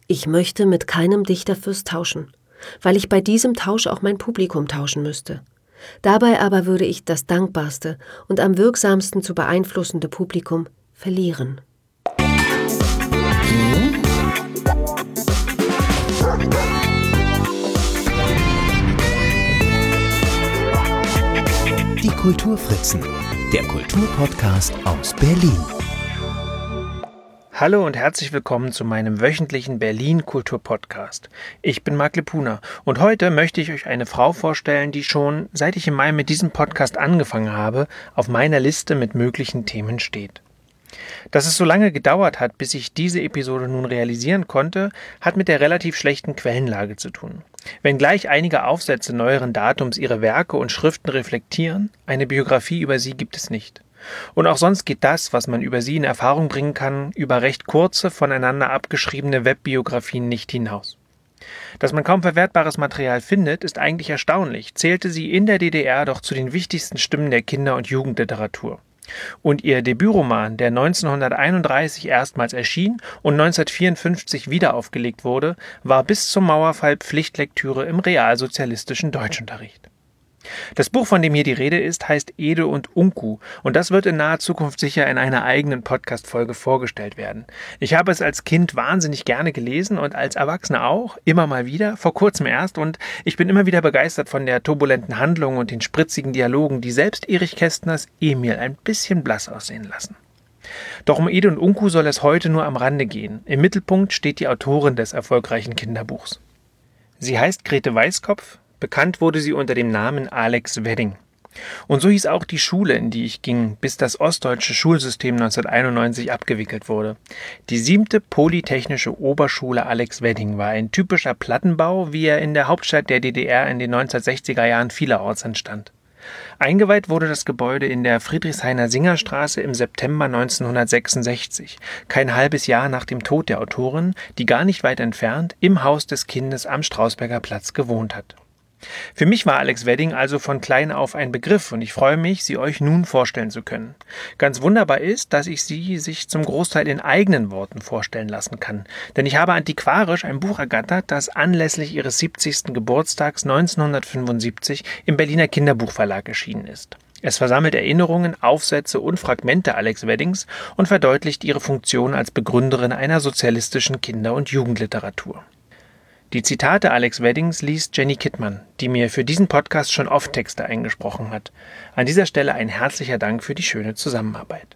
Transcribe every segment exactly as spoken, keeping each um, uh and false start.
Ich möchte mit keinem Dichterfürst tauschen, weil ich bei diesem Tausch auch mein Publikum tauschen müsste. Dabei aber würde ich das dankbarste und am wirksamsten zu beeinflussende Publikum verlieren. Die Kulturfritzen, der Kulturpodcast aus Berlin. Hallo und herzlich willkommen zu meinem wöchentlichen Berlin-Kultur-Podcast. Ich bin Marc Lepuna und heute möchte ich euch eine Frau vorstellen, die schon, seit ich im Mai mit diesem Podcast angefangen habe, auf meiner Liste mit möglichen Themen steht. Dass es so lange gedauert hat, bis ich diese Episode nun realisieren konnte, hat mit der relativ schlechten Quellenlage zu tun. Wenngleich einige Aufsätze neueren Datums ihre Werke und Schriften reflektieren, eine Biografie über sie gibt es nicht. Und auch sonst geht das, was man über sie in Erfahrung bringen kann, über recht kurze, voneinander abgeschriebene Webbiografien nicht hinaus. Dass man kaum verwertbares Material findet, ist eigentlich erstaunlich, zählte sie in der D D R doch zu den wichtigsten Stimmen der Kinder- und Jugendliteratur. Und ihr Debütroman, der neunzehnhunderteinunddreißig erstmals erschien und neunzehnhundertvierundfünfzig wiederaufgelegt wurde, war bis zum Mauerfall Pflichtlektüre im realsozialistischen Deutschunterricht. Das Buch, von dem hier die Rede ist, heißt Ede und Unku und das wird in naher Zukunft sicher in einer eigenen Podcast-Folge vorgestellt werden. Ich habe es als Kind wahnsinnig gerne gelesen und als Erwachsener auch, immer mal wieder, vor kurzem erst und ich bin immer wieder begeistert von der turbulenten Handlung und den spritzigen Dialogen, die selbst Erich Kästners Emil ein bisschen blass aussehen lassen. Doch um Ede und Unku soll es heute nur am Rande gehen. Im Mittelpunkt steht die Autorin des erfolgreichen Kinderbuchs. Sie heißt Grete Weißkopf. Bekannt wurde sie unter dem Namen Alex Wedding. Und so hieß auch die Schule, in die ich ging, bis das ostdeutsche Schulsystem neunzehnhunderteinundneunzig abgewickelt wurde. Die siebte Polytechnische Oberschule Alex Wedding war ein typischer Plattenbau, wie er in der Hauptstadt der D D R in den neunzehnhundertsechziger Jahren vielerorts entstand. Eingeweiht wurde das Gebäude in der Friedrichshainer Singerstraße im September neunzehnhundertsechsundsechzig, kein halbes Jahr nach dem Tod der Autorin, die gar nicht weit entfernt im Haus des Kindes am Strausberger Platz gewohnt hat. Für mich war Alex Wedding also von klein auf ein Begriff und ich freue mich, sie euch nun vorstellen zu können. Ganz wunderbar ist, dass ich sie sich zum Großteil in eigenen Worten vorstellen lassen kann, denn ich habe antiquarisch ein Buch ergattert, das anlässlich ihres siebzigsten Geburtstags neunzehnhundertfünfundsiebzig im Berliner Kinderbuchverlag erschienen ist. Es versammelt Erinnerungen, Aufsätze und Fragmente Alex Weddings und verdeutlicht ihre Funktion als Begründerin einer sozialistischen Kinder- und Jugendliteratur. Die Zitate Alex Weddings liest Jenny Kittmann, die mir für diesen Podcast schon oft Texte eingesprochen hat. An dieser Stelle ein herzlicher Dank für die schöne Zusammenarbeit.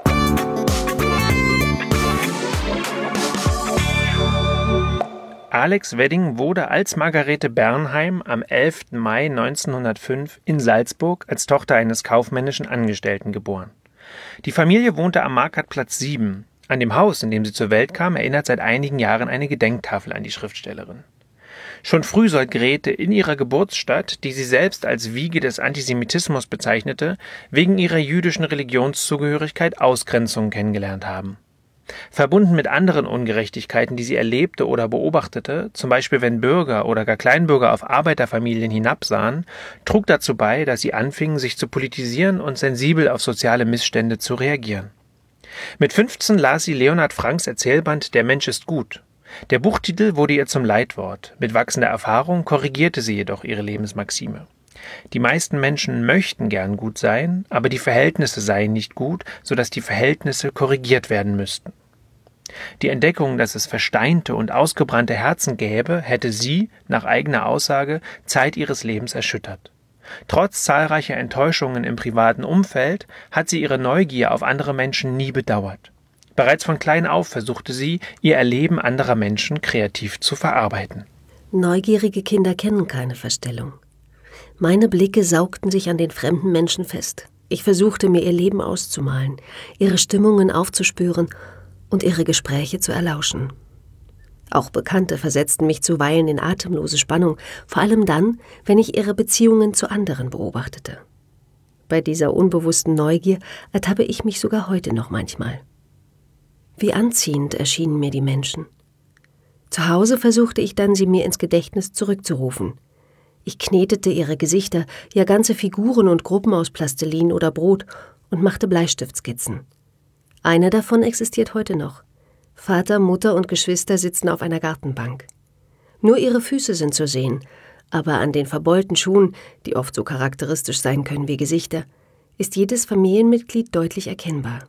Alex Wedding wurde als Margarete Bernheim am elften Mai neunzehnhundertfünf in Salzburg als Tochter eines kaufmännischen Angestellten geboren. Die Familie wohnte am Markgrafplatz sieben. An dem Haus, in dem sie zur Welt kam, erinnert seit einigen Jahren eine Gedenktafel an die Schriftstellerin. Schon früh soll Grete in ihrer Geburtsstadt, die sie selbst als Wiege des Antisemitismus bezeichnete, wegen ihrer jüdischen Religionszugehörigkeit Ausgrenzung kennengelernt haben. Verbunden mit anderen Ungerechtigkeiten, die sie erlebte oder beobachtete, zum Beispiel wenn Bürger oder gar Kleinbürger auf Arbeiterfamilien hinabsahen, trug dazu bei, dass sie anfingen, sich zu politisieren und sensibel auf soziale Missstände zu reagieren. Mit fünfzehn las sie Leonhard Franks Erzählband »Der Mensch ist gut«. Der Buchtitel wurde ihr zum Leitwort. Mit wachsender Erfahrung korrigierte sie jedoch ihre Lebensmaxime. Die meisten Menschen möchten gern gut sein, aber die Verhältnisse seien nicht gut, sodass die Verhältnisse korrigiert werden müssten. Die Entdeckung, dass es versteinte und ausgebrannte Herzen gäbe, hätte sie, nach eigener Aussage, Zeit ihres Lebens erschüttert. Trotz zahlreicher Enttäuschungen im privaten Umfeld hat sie ihre Neugier auf andere Menschen nie bedauert. Bereits von klein auf versuchte sie, ihr Erleben anderer Menschen kreativ zu verarbeiten. Neugierige Kinder kennen keine Verstellung. Meine Blicke saugten sich an den fremden Menschen fest. Ich versuchte mir ihr Leben auszumalen, ihre Stimmungen aufzuspüren und ihre Gespräche zu erlauschen. Auch Bekannte versetzten mich zuweilen in atemlose Spannung, vor allem dann, wenn ich ihre Beziehungen zu anderen beobachtete. Bei dieser unbewussten Neugier ertappe ich mich sogar heute noch manchmal. Wie anziehend erschienen mir die Menschen. Zu Hause versuchte ich dann, sie mir ins Gedächtnis zurückzurufen. Ich knetete ihre Gesichter, ja ganze Figuren und Gruppen aus Plastilin oder Brot und machte Bleistiftskizzen. Eine davon existiert heute noch. Vater, Mutter und Geschwister sitzen auf einer Gartenbank. Nur ihre Füße sind zu sehen, aber an den verbeulten Schuhen, die oft so charakteristisch sein können wie Gesichter, ist jedes Familienmitglied deutlich erkennbar.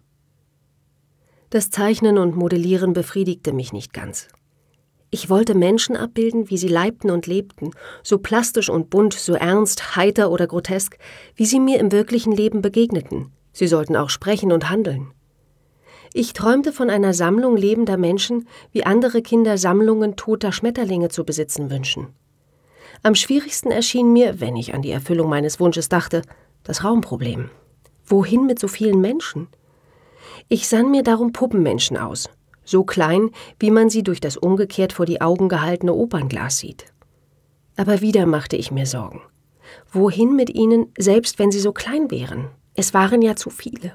Das Zeichnen und Modellieren befriedigte mich nicht ganz. Ich wollte Menschen abbilden, wie sie leibten und lebten, so plastisch und bunt, so ernst, heiter oder grotesk, wie sie mir im wirklichen Leben begegneten. Sie sollten auch sprechen und handeln. Ich träumte von einer Sammlung lebender Menschen, wie andere Kinder Sammlungen toter Schmetterlinge zu besitzen wünschen. Am schwierigsten erschien mir, wenn ich an die Erfüllung meines Wunsches dachte, das Raumproblem. Wohin mit so vielen Menschen? Ich sann mir darum Puppenmenschen aus, so klein, wie man sie durch das umgekehrt vor die Augen gehaltene Opernglas sieht. Aber wieder machte ich mir Sorgen. Wohin mit ihnen, selbst wenn sie so klein wären? Es waren ja zu viele.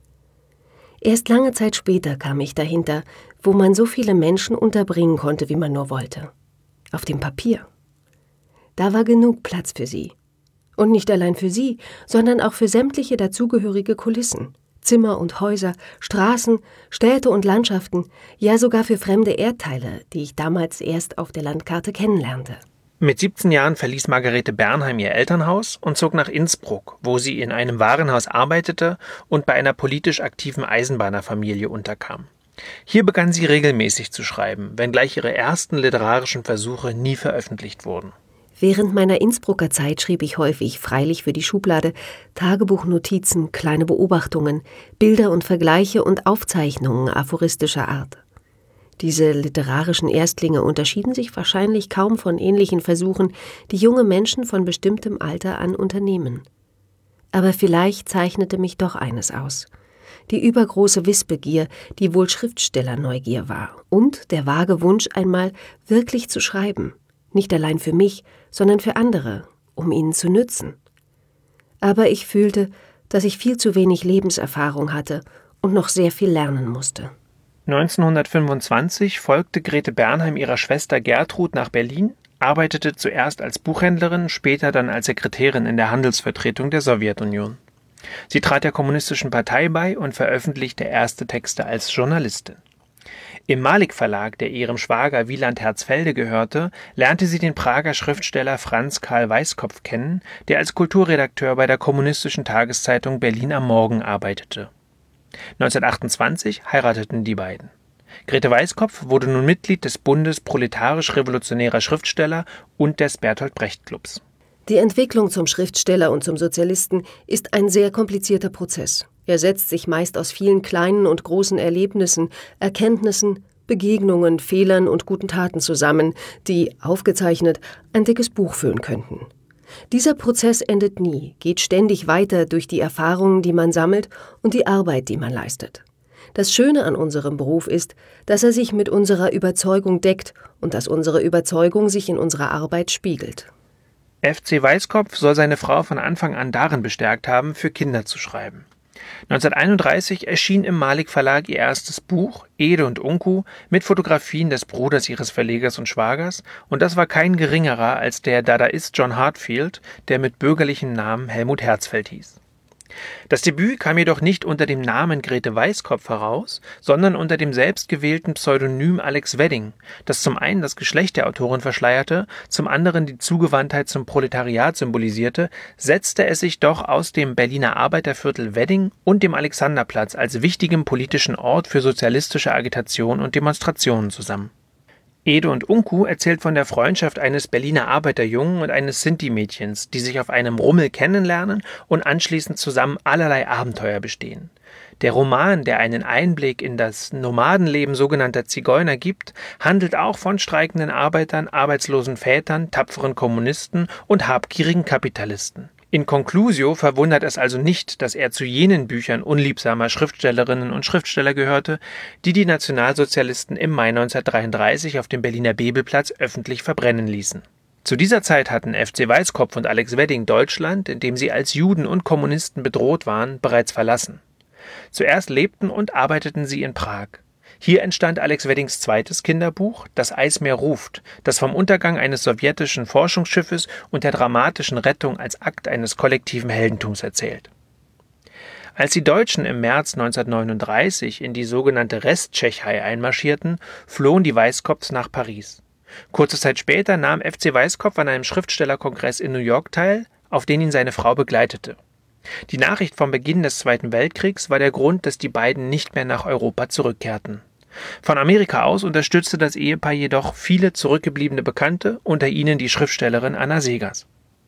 Erst lange Zeit später kam ich dahinter, wo man so viele Menschen unterbringen konnte, wie man nur wollte. Auf dem Papier. Da war genug Platz für sie. Und nicht allein für sie, sondern auch für sämtliche dazugehörige Kulissen. Zimmer und Häuser, Straßen, Städte und Landschaften, ja sogar für fremde Erdteile, die ich damals erst auf der Landkarte kennenlernte. Mit siebzehn Jahren verließ Margarete Bernheim ihr Elternhaus und zog nach Innsbruck, wo sie in einem Warenhaus arbeitete und bei einer politisch aktiven Eisenbahnerfamilie unterkam. Hier begann sie regelmäßig zu schreiben, wenngleich ihre ersten literarischen Versuche nie veröffentlicht wurden. Während meiner Innsbrucker Zeit schrieb ich häufig, freilich für die Schublade, Tagebuchnotizen, kleine Beobachtungen, Bilder und Vergleiche und Aufzeichnungen aphoristischer Art. Diese literarischen Erstlinge unterschieden sich wahrscheinlich kaum von ähnlichen Versuchen, die junge Menschen von bestimmtem Alter an unternehmen. Aber vielleicht zeichnete mich doch eines aus: die übergroße Wissbegier, die wohl Schriftstellerneugier war, und der vage Wunsch, einmal wirklich zu schreiben. Nicht allein für mich, sondern für andere, um ihnen zu nützen. Aber ich fühlte, dass ich viel zu wenig Lebenserfahrung hatte und noch sehr viel lernen musste. neunzehnhundertfünfundzwanzig folgte Grete Bernheim ihrer Schwester Gertrud nach Berlin, arbeitete zuerst als Buchhändlerin, später dann als Sekretärin in der Handelsvertretung der Sowjetunion. Sie trat der Kommunistischen Partei bei und veröffentlichte erste Texte als Journalistin. Im Malik Verlag, der ihrem Schwager Wieland Herzfelde gehörte, lernte sie den Prager Schriftsteller Franz Karl Weiskopf kennen, der als Kulturredakteur bei der kommunistischen Tageszeitung Berlin am Morgen arbeitete. neunzehnhundertachtundzwanzig heirateten die beiden. Grete Weiskopf wurde nun Mitglied des Bundes proletarisch-revolutionärer Schriftsteller und des Bertolt Brecht Clubs. Die Entwicklung zum Schriftsteller und zum Sozialisten ist ein sehr komplizierter Prozess. Er setzt sich meist aus vielen kleinen und großen Erlebnissen, Erkenntnissen, Begegnungen, Fehlern und guten Taten zusammen, die, aufgezeichnet, ein dickes Buch füllen könnten. Dieser Prozess endet nie, geht ständig weiter durch die Erfahrungen, die man sammelt, und die Arbeit, die man leistet. Das Schöne an unserem Beruf ist, dass er sich mit unserer Überzeugung deckt und dass unsere Überzeugung sich in unserer Arbeit spiegelt. F C Weiskopf soll seine Frau von Anfang an darin bestärkt haben, für Kinder zu schreiben. neunzehnhunderteinunddreißig erschien im Malik Verlag ihr erstes Buch, Ede und Unku, mit Fotografien des Bruders ihres Verlegers und Schwagers, und das war kein geringerer als der Dadaist John Heartfield, der mit bürgerlichem Namen Helmut Herzfeld hieß. Das Debüt kam jedoch nicht unter dem Namen Grete Weiskopf heraus, sondern unter dem selbstgewählten Pseudonym Alex Wedding, das zum einen das Geschlecht der Autorin verschleierte, zum anderen die Zugewandtheit zum Proletariat symbolisierte, setzte es sich doch aus dem Berliner Arbeiterviertel Wedding und dem Alexanderplatz als wichtigem politischen Ort für sozialistische Agitation und Demonstrationen zusammen. Ede und Unku erzählt von der Freundschaft eines Berliner Arbeiterjungen und eines Sinti-Mädchens, die sich auf einem Rummel kennenlernen und anschließend zusammen allerlei Abenteuer bestehen. Der Roman, der einen Einblick in das Nomadenleben sogenannter Zigeuner gibt, handelt auch von streikenden Arbeitern, arbeitslosen Vätern, tapferen Kommunisten und habgierigen Kapitalisten. In conclusio verwundert es also nicht, dass er zu jenen Büchern unliebsamer Schriftstellerinnen und Schriftsteller gehörte, die die Nationalsozialisten im Mai neunzehnhundertdreiunddreißig auf dem Berliner Bebelplatz öffentlich verbrennen ließen. Zu dieser Zeit hatten F C Weiskopf und Alex Wedding Deutschland, in dem sie als Juden und Kommunisten bedroht waren, bereits verlassen. Zuerst lebten und arbeiteten sie in Prag. Hier entstand Alex Weddings zweites Kinderbuch, Das Eismeer ruft, das vom Untergang eines sowjetischen Forschungsschiffes und der dramatischen Rettung als Akt eines kollektiven Heldentums erzählt. Als die Deutschen im März neunzehnhundertneununddreißig in die sogenannte Resttschechei einmarschierten, flohen die Weißkopfs nach Paris. Kurze Zeit später nahm F C Weißkopf an einem Schriftstellerkongress in New York teil, auf den ihn seine Frau begleitete. Die Nachricht vom Beginn des Zweiten Weltkriegs war der Grund, dass die beiden nicht mehr nach Europa zurückkehrten. Von Amerika aus unterstützte das Ehepaar jedoch viele zurückgebliebene Bekannte, unter ihnen die Schriftstellerin Anna Seghers.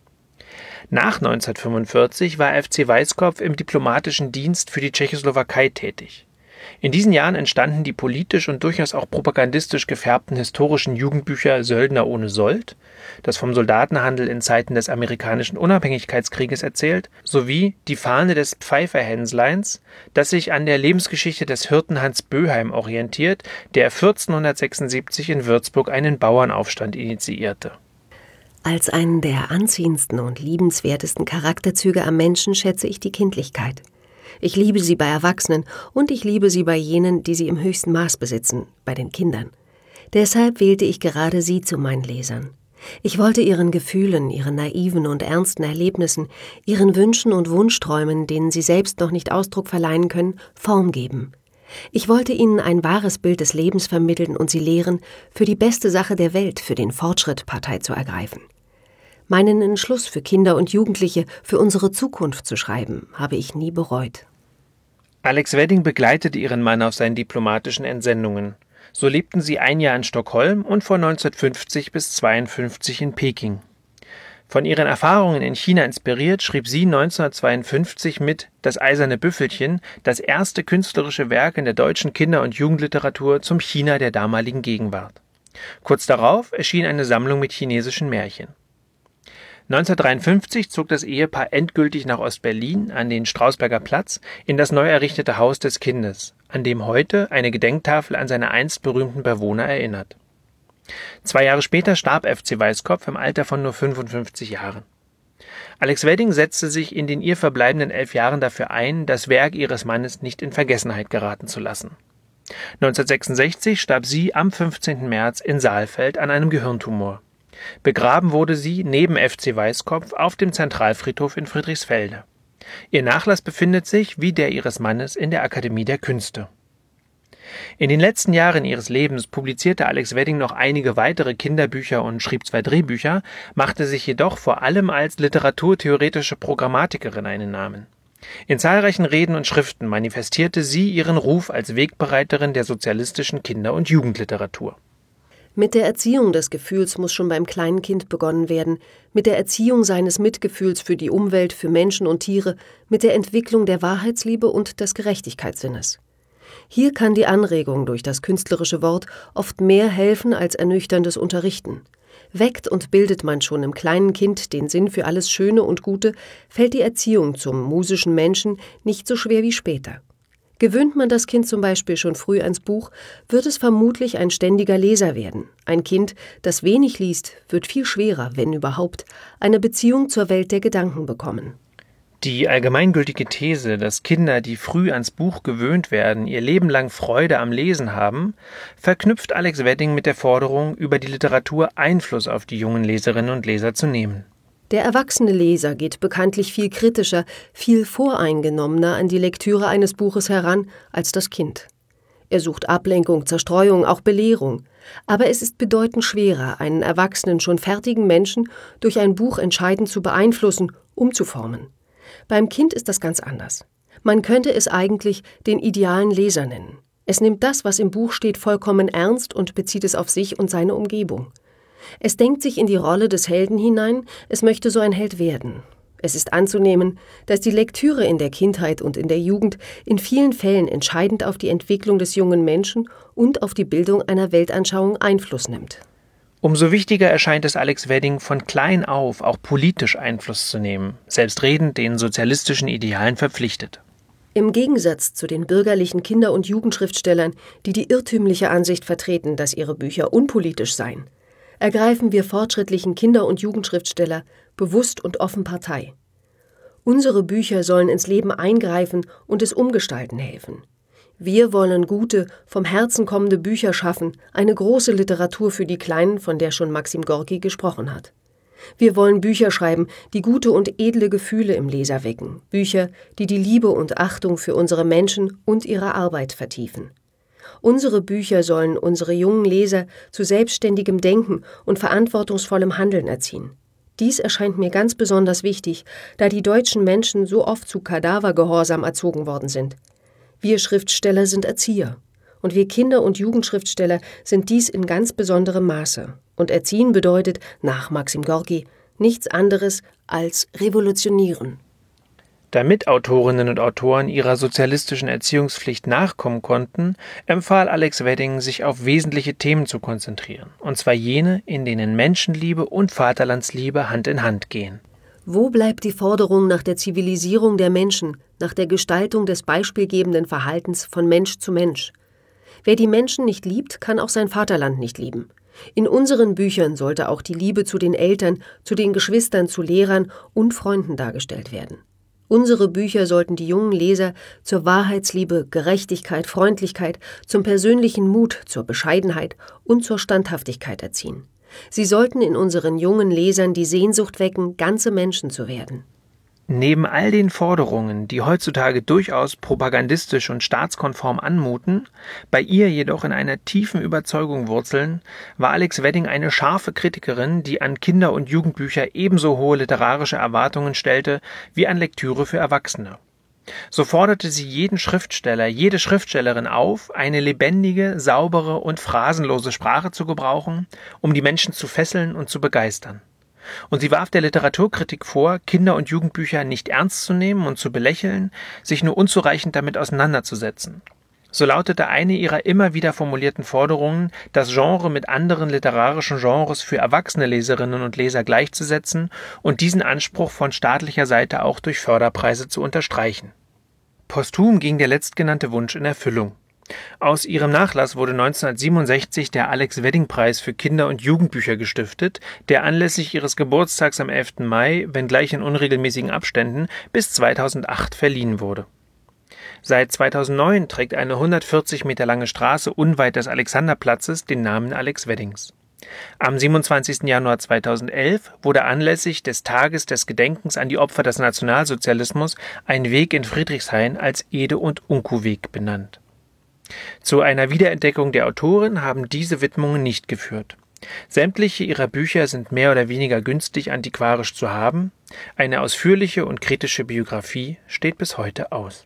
Nach neunzehnhundertfünfundvierzig war F C Weißkopf im diplomatischen Dienst für die Tschechoslowakei tätig. In diesen Jahren entstanden die politisch und durchaus auch propagandistisch gefärbten historischen Jugendbücher Söldner ohne Sold, das vom Soldatenhandel in Zeiten des amerikanischen Unabhängigkeitskrieges erzählt, sowie Die Fahne des Pfeiferhänsleins, das sich an der Lebensgeschichte des Hirten Hans Böheim orientiert, der vierzehnhundertsechsundsiebzig in Würzburg einen Bauernaufstand initiierte. Als einen der anziehendsten und liebenswertesten Charakterzüge am Menschen schätze ich die Kindlichkeit. Ich liebe sie bei Erwachsenen und ich liebe sie bei jenen, die sie im höchsten Maß besitzen, bei den Kindern. Deshalb wählte ich gerade sie zu meinen Lesern. Ich wollte ihren Gefühlen, ihren naiven und ernsten Erlebnissen, ihren Wünschen und Wunschträumen, denen sie selbst noch nicht Ausdruck verleihen können, Form geben. Ich wollte ihnen ein wahres Bild des Lebens vermitteln und sie lehren, für die beste Sache der Welt, für den Fortschritt Partei zu ergreifen. Meinen Entschluss für Kinder und Jugendliche, für unsere Zukunft zu schreiben, habe ich nie bereut. Alex Wedding begleitete ihren Mann auf seinen diplomatischen Entsendungen. So lebten sie ein Jahr in Stockholm und von neunzehnhundertfünfzig bis zweiundfünfzig in Peking. Von ihren Erfahrungen in China inspiriert, schrieb sie neunzehnhundertzweiundfünfzig mit Das eiserne Büffelchen das erste künstlerische Werk in der deutschen Kinder- und Jugendliteratur zum China der damaligen Gegenwart. Kurz darauf erschien eine Sammlung mit chinesischen Märchen. neunzehnhundertdreiundfünfzig zog das Ehepaar endgültig nach Ost-Berlin an den Strausberger Platz in das neu errichtete Haus des Kindes, an dem heute eine Gedenktafel an seine einst berühmten Bewohner erinnert. Zwei Jahre später starb F C Weißkopf im Alter von nur fünfundfünfzig Jahren. Alex Wedding setzte sich in den ihr verbleibenden elf Jahren dafür ein, das Werk ihres Mannes nicht in Vergessenheit geraten zu lassen. neunzehnhundertsechsundsechzig starb sie am fünfzehnten März in Saalfeld an einem Gehirntumor. Begraben wurde sie neben F C Weißkopf auf dem Zentralfriedhof in Friedrichsfelde. Ihr Nachlass befindet sich, wie der ihres Mannes, in der Akademie der Künste. In den letzten Jahren ihres Lebens publizierte Alex Wedding noch einige weitere Kinderbücher und schrieb zwei Drehbücher, machte sich jedoch vor allem als literaturtheoretische Programmatikerin einen Namen. In zahlreichen Reden und Schriften manifestierte sie ihren Ruf als Wegbereiterin der sozialistischen Kinder- und Jugendliteratur. Mit der Erziehung des Gefühls muss schon beim kleinen Kind begonnen werden, mit der Erziehung seines Mitgefühls für die Umwelt, für Menschen und Tiere, mit der Entwicklung der Wahrheitsliebe und des Gerechtigkeitssinnes. Hier kann die Anregung durch das künstlerische Wort oft mehr helfen als ernüchterndes Unterrichten. Weckt und bildet man schon im kleinen Kind den Sinn für alles Schöne und Gute, fällt die Erziehung zum musischen Menschen nicht so schwer wie später. Gewöhnt man das Kind zum Beispiel schon früh ans Buch, wird es vermutlich ein ständiger Leser werden. Ein Kind, das wenig liest, wird viel schwerer, wenn überhaupt, eine Beziehung zur Welt der Gedanken bekommen. Die allgemeingültige These, dass Kinder, die früh ans Buch gewöhnt werden, ihr Leben lang Freude am Lesen haben, verknüpft Alex Wedding mit der Forderung, über die Literatur Einfluss auf die jungen Leserinnen und Leser zu nehmen. Der erwachsene Leser geht bekanntlich viel kritischer, viel voreingenommener an die Lektüre eines Buches heran als das Kind. Er sucht Ablenkung, Zerstreuung, auch Belehrung. Aber es ist bedeutend schwerer, einen erwachsenen, schon fertigen Menschen durch ein Buch entscheidend zu beeinflussen, umzuformen. Beim Kind ist das ganz anders. Man könnte es eigentlich den idealen Leser nennen. Es nimmt das, was im Buch steht, vollkommen ernst und bezieht es auf sich und seine Umgebung. Es denkt sich in die Rolle des Helden hinein, es möchte so ein Held werden. Es ist anzunehmen, dass die Lektüre in der Kindheit und in der Jugend in vielen Fällen entscheidend auf die Entwicklung des jungen Menschen und auf die Bildung einer Weltanschauung Einfluss nimmt. Umso wichtiger erscheint es Alex Wedding, von klein auf auch politisch Einfluss zu nehmen, selbstredend den sozialistischen Idealen verpflichtet. Im Gegensatz zu den bürgerlichen Kinder- und Jugendschriftstellern, die die irrtümliche Ansicht vertreten, dass ihre Bücher unpolitisch seien, ergreifen wir fortschrittlichen Kinder- und Jugendschriftsteller bewusst und offen Partei. Unsere Bücher sollen ins Leben eingreifen und es umgestalten helfen. Wir wollen gute, vom Herzen kommende Bücher schaffen, eine große Literatur für die Kleinen, von der schon Maxim Gorki gesprochen hat. Wir wollen Bücher schreiben, die gute und edle Gefühle im Leser wecken. Bücher, die die Liebe und Achtung für unsere Menschen und ihre Arbeit vertiefen. Unsere Bücher sollen unsere jungen Leser zu selbstständigem Denken und verantwortungsvollem Handeln erziehen. Dies erscheint mir ganz besonders wichtig, da die deutschen Menschen so oft zu Kadavergehorsam erzogen worden sind. Wir Schriftsteller sind Erzieher. Und wir Kinder- und Jugendschriftsteller sind dies in ganz besonderem Maße. Und erziehen bedeutet, nach Maxim Gorki, nichts anderes als revolutionieren. Damit Autorinnen und Autoren ihrer sozialistischen Erziehungspflicht nachkommen konnten, empfahl Alex Wedding, sich auf wesentliche Themen zu konzentrieren, und zwar jene, in denen Menschenliebe und Vaterlandsliebe Hand in Hand gehen. Wo bleibt die Forderung nach der Zivilisierung der Menschen, nach der Gestaltung des beispielgebenden Verhaltens von Mensch zu Mensch? Wer die Menschen nicht liebt, kann auch sein Vaterland nicht lieben. In unseren Büchern sollte auch die Liebe zu den Eltern, zu den Geschwistern, zu Lehrern und Freunden dargestellt werden. Unsere Bücher sollten die jungen Leser zur Wahrheitsliebe, Gerechtigkeit, Freundlichkeit, zum persönlichen Mut, zur Bescheidenheit und zur Standhaftigkeit erziehen. Sie sollten in unseren jungen Lesern die Sehnsucht wecken, ganze Menschen zu werden. Neben all den Forderungen, die heutzutage durchaus propagandistisch und staatskonform anmuten, bei ihr jedoch in einer tiefen Überzeugung wurzeln, war Alex Wedding eine scharfe Kritikerin, die an Kinder- und Jugendbücher ebenso hohe literarische Erwartungen stellte wie an Lektüre für Erwachsene. So forderte sie jeden Schriftsteller, jede Schriftstellerin auf, eine lebendige, saubere und phrasenlose Sprache zu gebrauchen, um die Menschen zu fesseln und zu begeistern. Und sie warf der Literaturkritik vor, Kinder- und Jugendbücher nicht ernst zu nehmen und zu belächeln, sich nur unzureichend damit auseinanderzusetzen. So lautete eine ihrer immer wieder formulierten Forderungen, das Genre mit anderen literarischen Genres für erwachsene Leserinnen und Leser gleichzusetzen und diesen Anspruch von staatlicher Seite auch durch Förderpreise zu unterstreichen. Posthum ging der letztgenannte Wunsch in Erfüllung. Aus ihrem Nachlass wurde neunzehnhundertsiebenundsechzig der Alex-Wedding-Preis für Kinder- und Jugendbücher gestiftet, der anlässlich ihres Geburtstags am elften Mai, wenngleich in unregelmäßigen Abständen, bis zweitausendacht verliehen wurde. Seit zweitausendneun trägt eine hundertvierzig Meter lange Straße unweit des Alexanderplatzes den Namen Alex Weddings. Am siebenundzwanzigsten Januar zweitausendelf wurde anlässlich des Tages des Gedenkens an die Opfer des Nationalsozialismus ein Weg in Friedrichshain als Ede- und Unkuh-Weg benannt. Zu einer Wiederentdeckung der Autorin haben diese Widmungen nicht geführt. Sämtliche ihrer Bücher sind mehr oder weniger günstig antiquarisch zu haben. Eine ausführliche und kritische Biografie steht bis heute aus.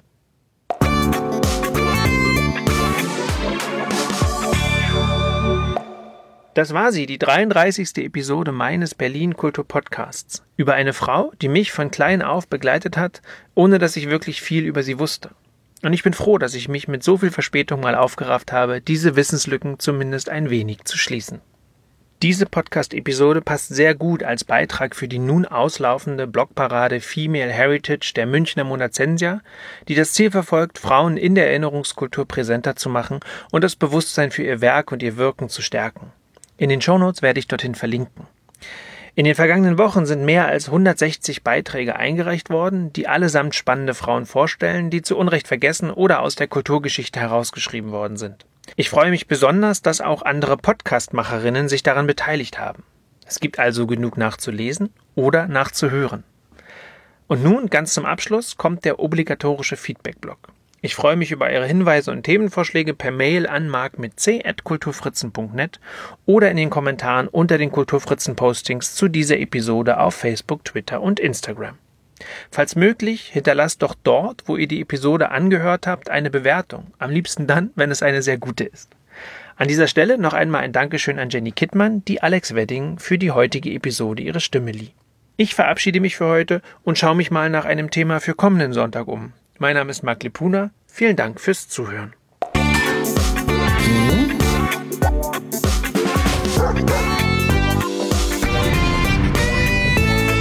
Das war sie, die dreiunddreißigste Episode meines Berlin-Kultur-Podcasts. Über eine Frau, die mich von klein auf begleitet hat, ohne dass ich wirklich viel über sie wusste. Und ich bin froh, dass ich mich mit so viel Verspätung mal aufgerafft habe, diese Wissenslücken zumindest ein wenig zu schließen. Diese Podcast-Episode passt sehr gut als Beitrag für die nun auslaufende Blogparade Female Heritage der Münchner Monacensia, die das Ziel verfolgt, Frauen in der Erinnerungskultur präsenter zu machen und das Bewusstsein für ihr Werk und ihr Wirken zu stärken. In den Shownotes werde ich dorthin verlinken. In den vergangenen Wochen sind mehr als hundertsechzig Beiträge eingereicht worden, die allesamt spannende Frauen vorstellen, die zu Unrecht vergessen oder aus der Kulturgeschichte herausgeschrieben worden sind. Ich freue mich besonders, dass auch andere Podcast-Macherinnen sich daran beteiligt haben. Es gibt also genug nachzulesen oder nachzuhören. Und nun, ganz zum Abschluss, kommt der obligatorische Feedback-Blog. Ich freue mich über eure Hinweise und Themenvorschläge per Mail an mark mit c at kulturfritzen punkt net oder in den Kommentaren unter den Kulturfritzen-Postings zu dieser Episode auf Facebook, Twitter und Instagram. Falls möglich, hinterlasst doch dort, wo ihr die Episode angehört habt, eine Bewertung. Am liebsten dann, wenn es eine sehr gute ist. An dieser Stelle noch einmal ein Dankeschön an Jenny Kittmann, die Alex Wedding für die heutige Episode ihre Stimme lieh. Ich verabschiede mich für heute und schaue mich mal nach einem Thema für kommenden Sonntag um. Mein Name ist Mark Lepuna. Vielen Dank fürs Zuhören.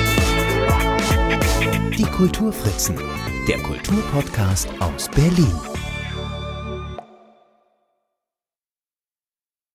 Die Kulturfritzen, der Kulturpodcast aus Berlin.